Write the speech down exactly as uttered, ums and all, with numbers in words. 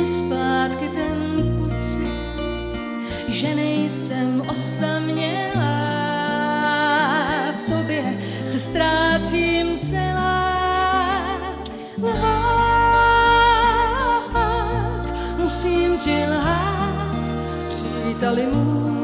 mi zpátky ten pocit, že nejsem osamělá. V tobě se ztrácím celá. Lhát, musím ti lhát, příteli můj.